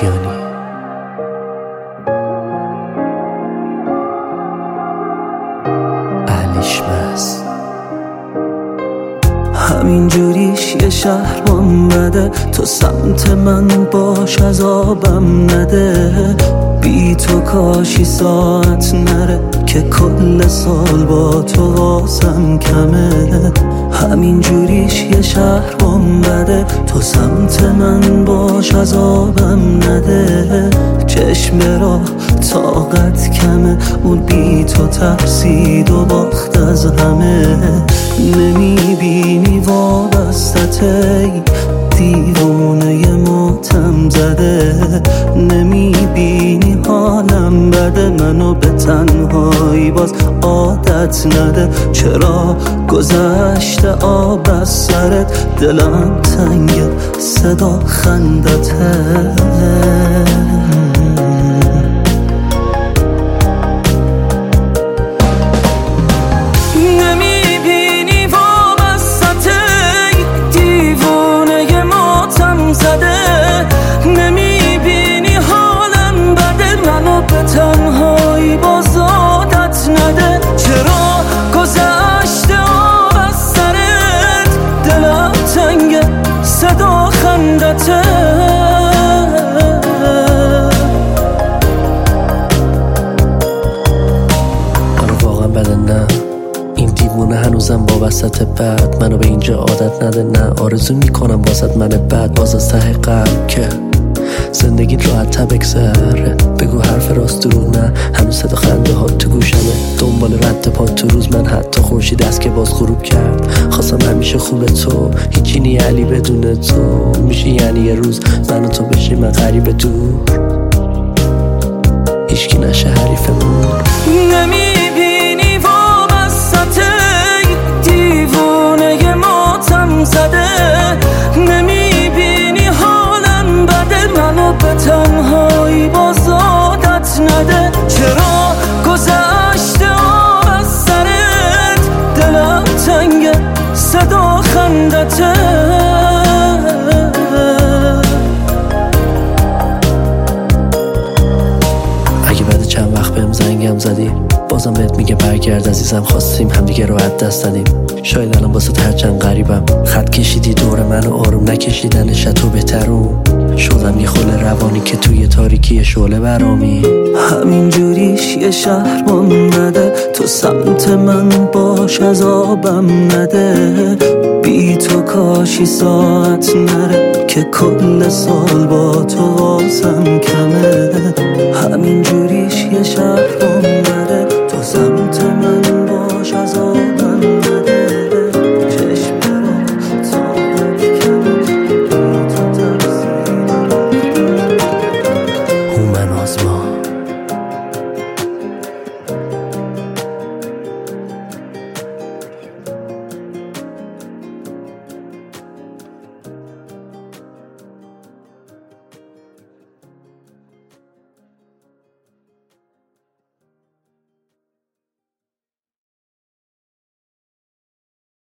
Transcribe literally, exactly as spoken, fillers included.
کیانی. اهلیش بس همین جوریش یه شهر بده، تو سمت من باش عذابم نده. بی تو کاشی ساعت نره که کل سال با تو واسم کمه. همین جوریش یه شهر بده، تو سمت من باش عذابم نده. چشم را طاقت کمه، اون بی تو ترسید و باخت از همه. نمیبینی وابسته‌ای دیوونه ماتم زده، نمیبینی حالم بده، منو به تنهایی باز عادت نده. چرا گذشته آب از سرت، دلم تنگه صدا خندته. نمیبینی حالم بده، منو به تنهایی باز عادت نده. چرا گذشته آب از سرت، دلم تنگه صدا خندته. آره واقعا بده، نه این دیوونه هنوزم با وسط بعد منو به اینجا عادت نده. نه آرزو میکنم واسط من بعد باز از ته قلب که زندگیت راحت تا بگذره. بگو حرف راست دروغ نه، هنوز صدا خنده ها تو گوشمه. دنبال رد پا تو روز من حتی خورشید است که باز غروب کرد. خواستم همیشه خوب تو، هیچی نی علی بدون تو. میشه یعنی یه روز من و تو بشیم من غریب دور، هیچکی نشه حریفمون. نمیبینی وابسته دیوونه ماتم زده، نمیبینی حالم بده، منو به تنهایی باز عادت نده. چرا گذشته آب از سرت، دلم تنگه صدا خندته. اگه بعد چند وقت بهم زنگم زدی بازم بهت میگه برگرد عزیزم. خواستیم همدیگه رو از دست دادیم، شاید الان واسه هرچند غریبم. خط کشیدی دور منو آروم نکشیدنش تو بهترون. شدم یه خل روانی که توی تاریکی شعله برامی. همین جوریش یه شهر بده، تو سمت من باش عذابم نده. بی تو کاشی ساعت نره که کل سال با تو واسم کمه. همین جوریش یه شهر